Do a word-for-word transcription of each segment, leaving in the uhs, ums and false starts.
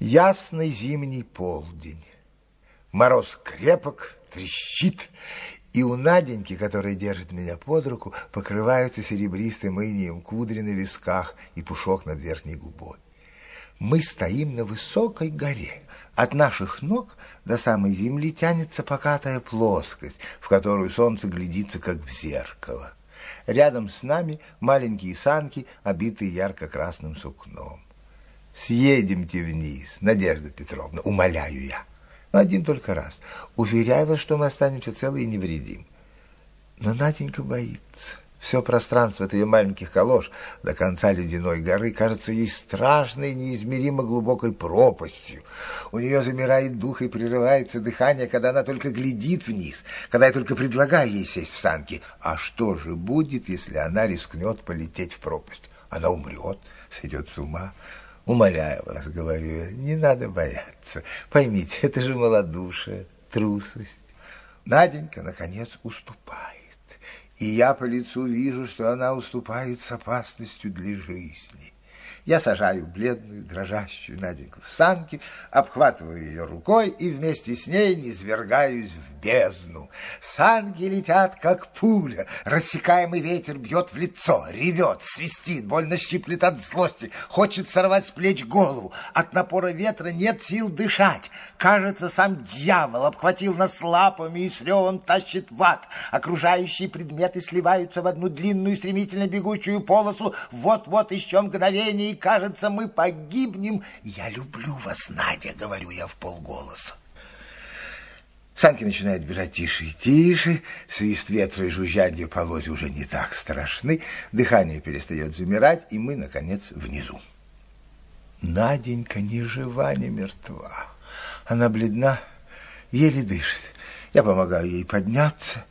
Ясный зимний полдень. Мороз крепок, трещит, и у Наденьки, которая держит меня под руку, покрываются серебристым инием кудри на висках и пушок над верхней губой. Мы стоим на высокой горе. От наших ног до самой земли тянется покатая плоскость, в которую солнце глядится, как в зеркало. Рядом с нами маленькие санки, обитые ярко-красным сукном. Съедемте вниз, Надежда Петровна, умоляю я. Один только раз. Уверяю вас, что мы останемся целы и невредимы. Но Наденька боится. Все пространство от ее маленьких колош до конца ледяной горы кажется ей страшной, неизмеримо глубокой пропастью. У нее замирает дух и прерывается дыхание, когда она только глядит вниз, когда я только предлагаю ей сесть в санки. А что же будет, если она рискнет полететь в пропасть? Она умрет, сойдет с ума. Умоляю вас, говорю я, не надо бояться. Поймите, это же малодушие, трусость. Наденька, наконец, уступает. И я по лицу вижу, что она уступает с опасностью для жизни. Я сажаю бледную, дрожащую Наденьку в санки, обхватываю ее рукой и вместе с ней низвергаюсь в бездну. Санки летят, как пуля. Рассекаемый ветер бьет в лицо, ревет, свистит, больно щиплет от злости, хочет сорвать с плеч голову. От напора ветра нет сил дышать. Кажется, сам дьявол обхватил нас лапами и с ревом тащит в ад. Окружающие предметы сливаются в одну длинную, стремительно бегущую полосу. Вот-вот еще мгновение, и, кажется, мы погибнем. Я люблю вас, Надя, говорю я вполголоса. Санки начинают бежать тише и тише, свист ветра и жужжанье полозья уже не так страшны, дыхание перестает замирать, и мы, наконец, внизу. Наденька ни жива, ни мертва. Она бледна, еле дышит. Я помогаю ей подняться.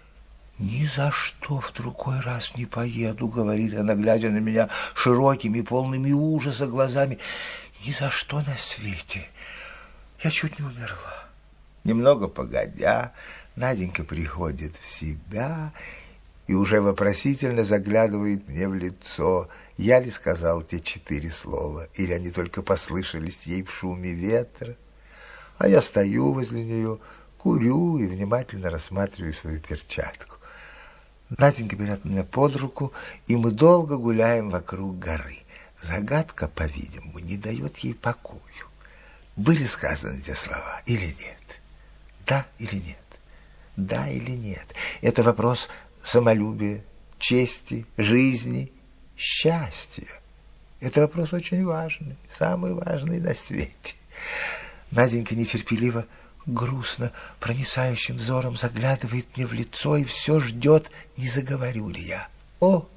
«Ни за что в другой раз не поеду», — говорит она, глядя на меня широкими, полными ужаса глазами. «Ни за что на свете. Я чуть не умерла». Немного погодя, Наденька приходит в себя и уже вопросительно заглядывает мне в лицо. Я ли сказал те четыре слова, или они только послышались ей в шуме ветра? А я стою возле нее, курю и внимательно рассматриваю свою перчатку. Наденька берет меня под руку, и мы долго гуляем вокруг горы. Загадка, по-видимому, не дает ей покою. Были сказаны те слова или нет? Да или нет? Да или нет? Это вопрос самолюбия, чести, жизни, счастья. Это вопрос очень важный, самый важный на свете. Наденька нетерпеливо, грустно, проницающим взором заглядывает мне в лицо и все ждет, не заговорю ли я. О,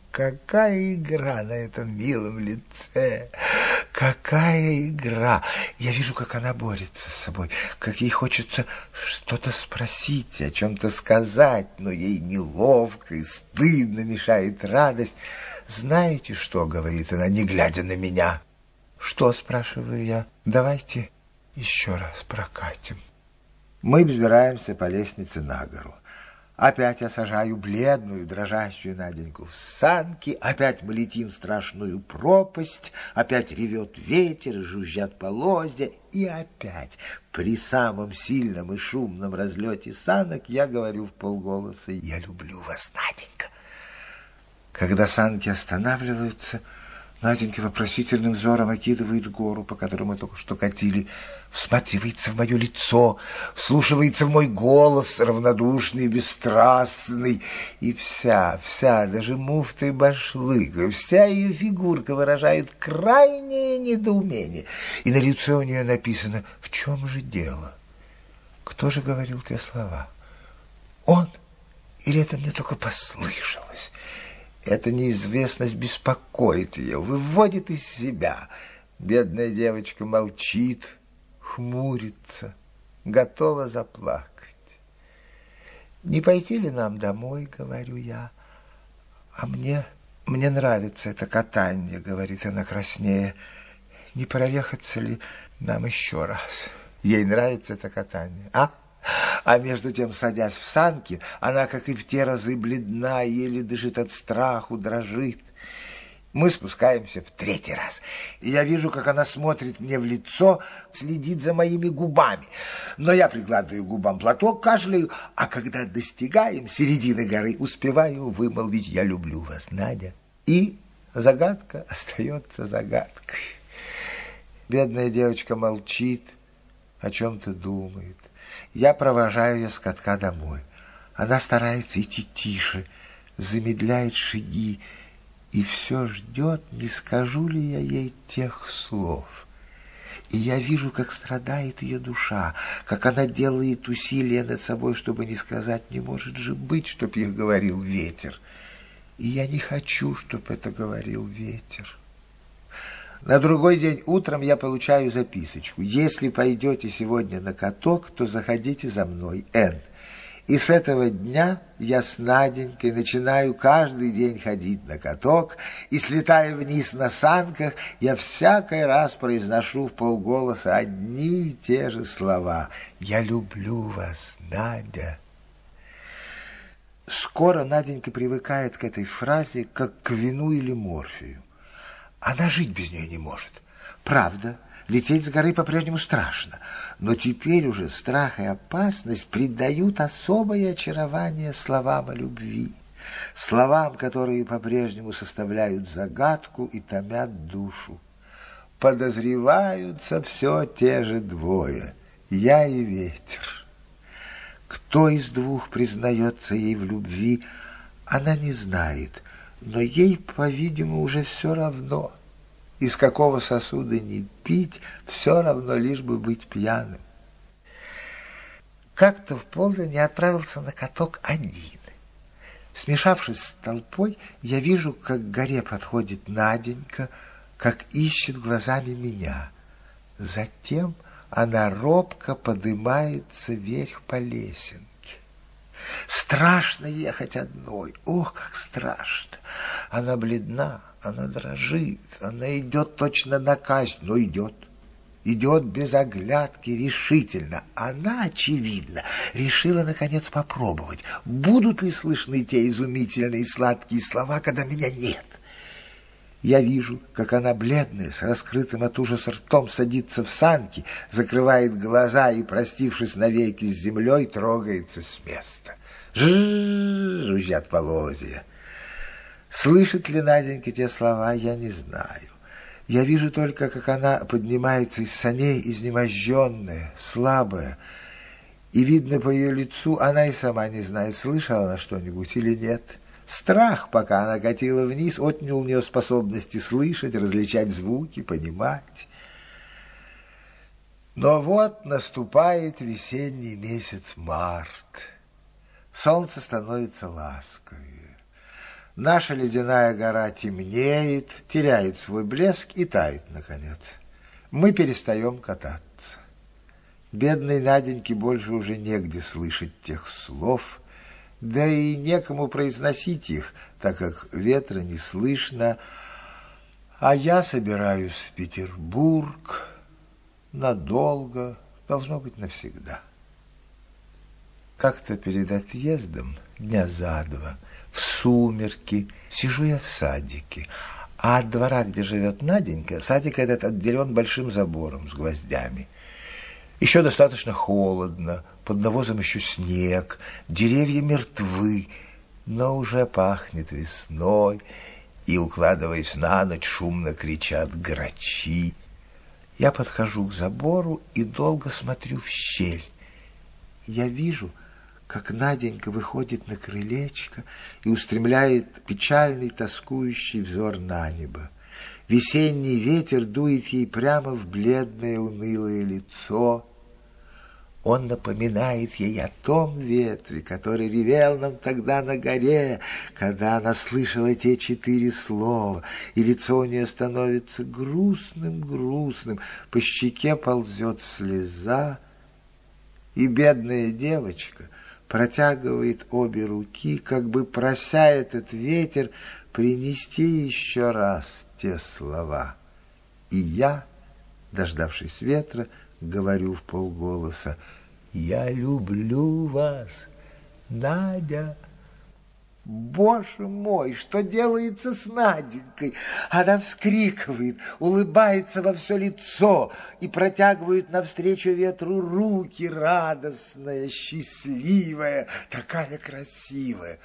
какая игра на этом милом лице! Какая игра! Я вижу, как она борется с собой, как ей хочется что-то спросить, о чем-то сказать, но ей неловко и стыдно, мешает радость. «Знаете что?» — говорит она, не глядя на меня. «Что?» — спрашиваю я. «Давайте еще раз прокатим». Мы взбираемся по лестнице на гору. Опять я сажаю бледную, дрожащую Наденьку в санки. Опять мы летим в страшную пропасть. Опять ревет ветер, жужжат полозья. И опять при самом сильном и шумном разлете санок я говорю вполголоса: «Я люблю вас, Наденька». Когда санки останавливаются, Наденька вопросительным взором окидывает гору, по которой мы только что катили, всматривается в мое лицо, вслушивается в мой голос, равнодушный, бесстрастный, и вся, вся, даже муфта и башлык, вся ее фигурка выражает крайнее недоумение, и на лице у нее написано: «В чем же дело? Кто же говорил те слова? Он? Или это мне только послышалось?» Эта неизвестность беспокоит ее, выводит из себя. Бедная девочка молчит, хмурится, готова заплакать. «Не пойти ли нам домой?» — говорю я. «А мне, мне нравится это катание», — говорит она краснея. «Не проехаться ли нам еще раз?» Ей нравится это катание, а? А между тем, садясь в санки, она, как и в те разы, бледна, еле дышит от страху, дрожит. Мы спускаемся в третий раз, и я вижу, как она смотрит мне в лицо, следит за моими губами. Но я прикладываю к губам платок, кашляю, а когда достигаем середины горы, успеваю вымолвить «Я люблю вас, Надя». И загадка остается загадкой. Бедная девочка молчит, о чем-то думает. Я провожаю ее с катка домой. Она старается идти тише, замедляет шаги, и все ждет, не скажу ли я ей тех слов. И я вижу, как страдает ее душа, как она делает усилия над собой, чтобы не сказать «не может же быть», чтоб их говорил ветер. И я не хочу, чтоб это говорил ветер. На другой день утром я получаю записочку. «Если пойдете сегодня на каток, то заходите за мной, Н». И с этого дня я с Наденькой начинаю каждый день ходить на каток, и, слетая вниз на санках, я всякий раз произношу в полголоса одни и те же слова. «Я люблю вас, Надя». Скоро Наденька привыкает к этой фразе, как к вину или морфию. Она жить без нее не может. Правда, лететь с горы по-прежнему страшно, но теперь уже страх и опасность придают особое очарование словам о любви, словам, которые по-прежнему составляют загадку и томят душу. Подозреваются все те же двое, я и ветер. Кто из двух признается ей в любви, она не знает, но ей, по-видимому, уже все равно. Из какого сосуда не пить, все равно, лишь бы быть пьяным. Как-то в полдень я отправился на каток один. Смешавшись с толпой, я вижу, как к горе подходит Наденька, как ищет глазами меня. Затем она робко подымается вверх по лесенке. Страшно ехать одной, ох, как страшно! Она бледна, она дрожит, она идет точно на казнь, но идет. Идет без оглядки, решительно. Она, очевидно, решила, наконец, попробовать, будут ли слышны те изумительные сладкие слова, когда меня нет. Я вижу, как она, бледная, с раскрытым от ужаса ртом, садится в санки, закрывает глаза и, простившись навеки с землей, трогается с места. Жжж, жужжат полозья. Слышит ли Наденька те слова, я не знаю. Я вижу только, как она поднимается из саней, изнеможденная, слабая. И видно по ее лицу, она и сама не знает, слышала она что-нибудь или нет. Страх, пока она катила вниз, отнял у нее способности слышать, различать звуки, понимать. Но вот наступает весенний месяц март. Солнце становится ласковее. Наша ледяная гора темнеет, теряет свой блеск и тает, наконец. Мы перестаем кататься. Бедной Наденьке больше уже негде слышать тех слов, да и некому произносить их, так как ветра не слышно, а я собираюсь в Петербург надолго, должно быть, навсегда. Как-то перед отъездом, дня за два, в сумерки, сижу я в садике, а от двора, где живет Наденька, садик этот отделен большим забором с гвоздями. Еще достаточно холодно, под навозом еще снег, деревья мертвы, но уже пахнет весной, и, укладываясь на ночь, шумно кричат грачи. Я подхожу к забору и долго смотрю в щель. Я вижу, как Наденька выходит на крылечко и устремляет печальный, тоскующий взор на небо. Весенний ветер дует ей прямо в бледное, унылое лицо. Он напоминает ей о том ветре, который ревел нам тогда на горе, когда она слышала те четыре слова, и лицо у нее становится грустным-грустным, по щеке ползет слеза, и бедная девочка протягивает обе руки, как бы прося этот ветер принести еще раз те слова. И я, дождавшись ветра, говорю вполголоса: «Я люблю вас, Надя». Боже мой, что делается с Наденькой? Она вскрикивает, улыбается во все лицо и протягивает навстречу ветру руки, радостная, счастливая, такая красивая.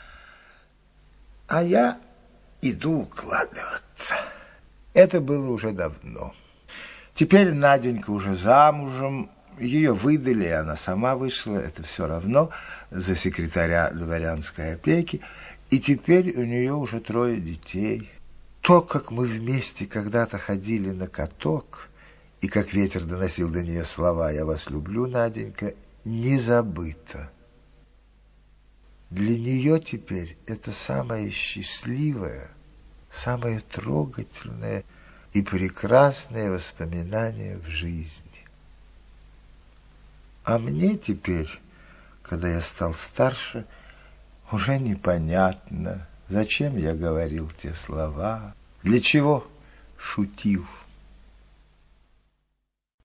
А я иду укладываться. Это было уже давно. Теперь Наденька уже замужем, ее выдали, и она сама вышла, это все равно, за секретаря дворянской опеки, и теперь у нее уже трое детей. То, как мы вместе когда-то ходили на каток, и как ветер доносил до нее слова «Я вас люблю, Наденька», не забыто. Для нее теперь это самое счастливое, самое трогательное и прекрасное воспоминание в жизни. А мне теперь, когда я стал старше, уже непонятно, зачем я говорил те слова, для чего шутил.